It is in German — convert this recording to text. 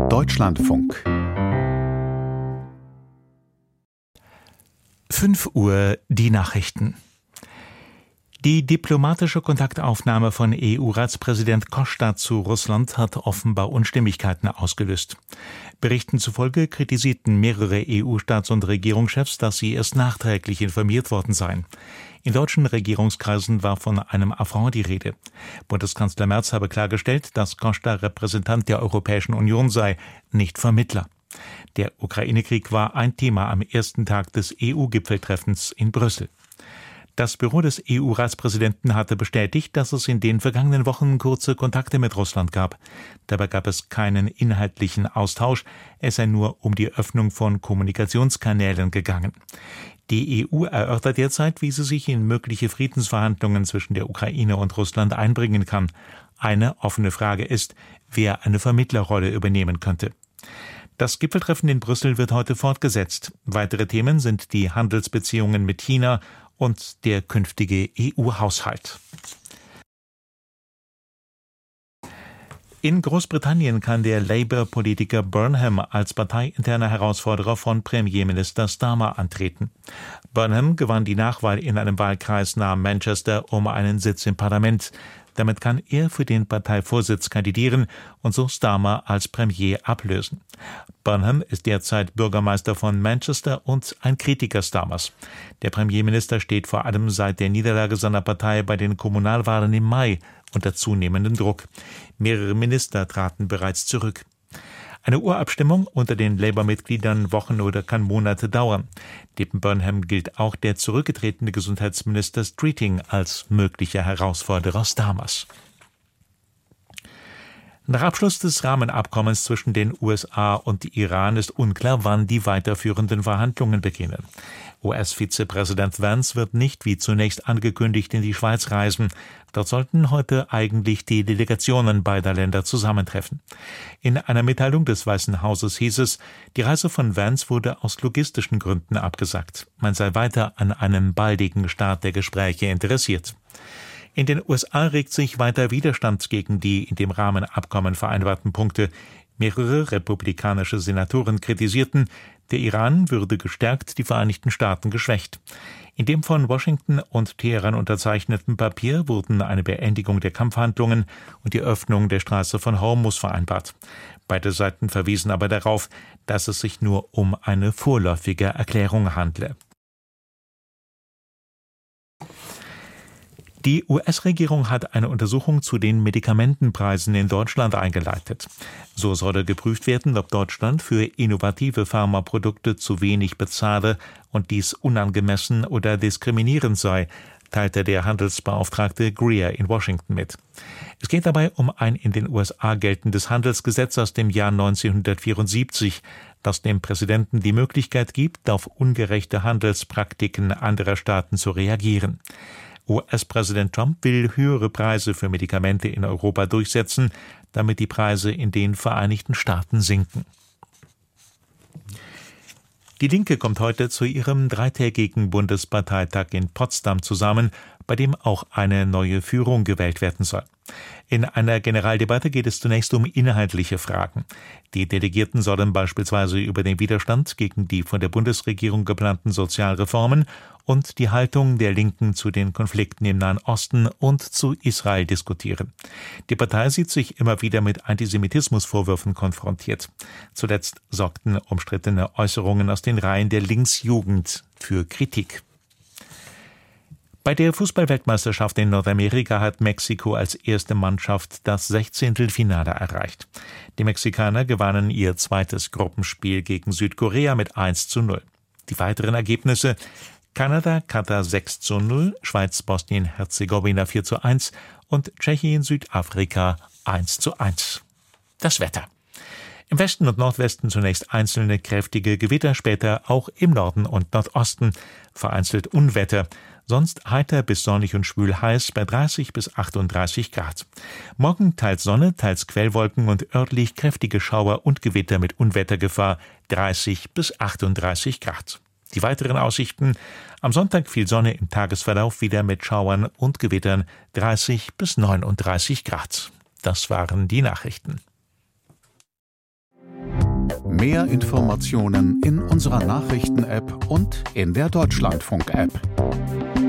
Deutschlandfunk 5 Uhr die Nachrichten. Die diplomatische Kontaktaufnahme von EU-Ratspräsident Costa zu Russland hat offenbar Unstimmigkeiten ausgelöst. Berichten zufolge kritisierten mehrere EU-Staats- und Regierungschefs, dass sie erst nachträglich informiert worden seien. In deutschen Regierungskreisen war von einem Affront die Rede. Bundeskanzler Merz habe klargestellt, dass Costa Repräsentant der Europäischen Union sei, nicht Vermittler. Der Ukraine-Krieg war ein Thema am ersten Tag des EU-Gipfeltreffens in Brüssel. Das Büro des EU-Ratspräsidenten hatte bestätigt, dass es in den vergangenen Wochen kurze Kontakte mit Russland gab. Dabei gab es keinen inhaltlichen Austausch, es sei nur um die Öffnung von Kommunikationskanälen gegangen. Die EU erörtert derzeit, wie sie sich in mögliche Friedensverhandlungen zwischen der Ukraine und Russland einbringen kann. Eine offene Frage ist, wer eine Vermittlerrolle übernehmen könnte. Das Gipfeltreffen in Brüssel wird heute fortgesetzt. Weitere Themen sind die Handelsbeziehungen mit China und der künftige EU-Haushalt. In Großbritannien kann der Labour-Politiker Burnham als parteiinterner Herausforderer von Premierminister Starmer antreten. Burnham gewann die Nachwahl in einem Wahlkreis nahe Manchester um einen Sitz im Parlament. Damit kann er für den Parteivorsitz kandidieren und so Starmer als Premier ablösen. Burnham ist derzeit Bürgermeister von Manchester und ein Kritiker Starmers. Der Premierminister steht vor allem seit der Niederlage seiner Partei bei den Kommunalwahlen im Mai unter zunehmendem Druck. Mehrere Minister traten bereits zurück. Eine Urabstimmung unter den Labour-Mitgliedern Wochen oder kann Monate dauern. Neben Burnham gilt auch der zurückgetretene Gesundheitsminister Streeting als möglicher Herausforderer Starmers. Nach Abschluss des Rahmenabkommens zwischen den USA und Iran ist unklar, wann die weiterführenden Verhandlungen beginnen. US-Vizepräsident Vance wird nicht wie zunächst angekündigt in die Schweiz reisen. Dort sollten heute eigentlich die Delegationen beider Länder zusammentreffen. In einer Mitteilung des Weißen Hauses hieß es, die Reise von Vance wurde aus logistischen Gründen abgesagt. Man sei weiter an einem baldigen Start der Gespräche interessiert. In den USA regt sich weiter Widerstand gegen die in dem Rahmenabkommen vereinbarten Punkte. Mehrere republikanische Senatoren kritisierten, der Iran würde gestärkt, die Vereinigten Staaten geschwächt. In dem von Washington und Teheran unterzeichneten Papier wurden eine Beendigung der Kampfhandlungen und die Öffnung der Straße von Hormuz vereinbart. Beide Seiten verwiesen aber darauf, dass es sich nur um eine vorläufige Erklärung handle. Die US-Regierung hat eine Untersuchung zu den Medikamentenpreisen in Deutschland eingeleitet. So solle geprüft werden, ob Deutschland für innovative Pharmaprodukte zu wenig bezahle und dies unangemessen oder diskriminierend sei, teilte der Handelsbeauftragte Greer in Washington mit. Es geht dabei um ein in den USA geltendes Handelsgesetz aus dem Jahr 1974, das dem Präsidenten die Möglichkeit gibt, auf ungerechte Handelspraktiken anderer Staaten zu reagieren. US-Präsident Trump will höhere Preise für Medikamente in Europa durchsetzen, damit die Preise in den Vereinigten Staaten sinken. Die Linke kommt heute zu ihrem dreitägigen Bundesparteitag in Potsdam zusammen, bei dem auch eine neue Führung gewählt werden soll. In einer Generaldebatte geht es zunächst um inhaltliche Fragen. Die Delegierten sollen beispielsweise über den Widerstand gegen die von der Bundesregierung geplanten Sozialreformen und die Haltung der Linken zu den Konflikten im Nahen Osten und zu Israel diskutieren. Die Partei sieht sich immer wieder mit Antisemitismusvorwürfen konfrontiert. Zuletzt sorgten umstrittene Äußerungen aus den Reihen der Linksjugend für Kritik. Bei der Fußball-Weltmeisterschaft in Nordamerika hat Mexiko als erste Mannschaft das 16. Finale erreicht. Die Mexikaner gewannen ihr zweites Gruppenspiel gegen Südkorea mit 1:0. Die weiteren Ergebnisse: Kanada, Katar 6:0, Schweiz, Bosnien-Herzegowina 4:1 und Tschechien, Südafrika 1:1. Das Wetter. Im Westen und Nordwesten zunächst einzelne kräftige Gewitter, später auch im Norden und Nordosten vereinzelt Unwetter. Sonst heiter bis sonnig und schwül heiß bei 30 bis 38 Grad. Morgen teils Sonne, teils Quellwolken und örtlich kräftige Schauer und Gewitter mit Unwettergefahr 30 bis 38 Grad. Die weiteren Aussichten: am Sonntag viel Sonne im Tagesverlauf, wieder mit Schauern und Gewittern 30 bis 39 Grad. Das waren die Nachrichten. Mehr Informationen in unserer Nachrichten-App und in der Deutschlandfunk-App.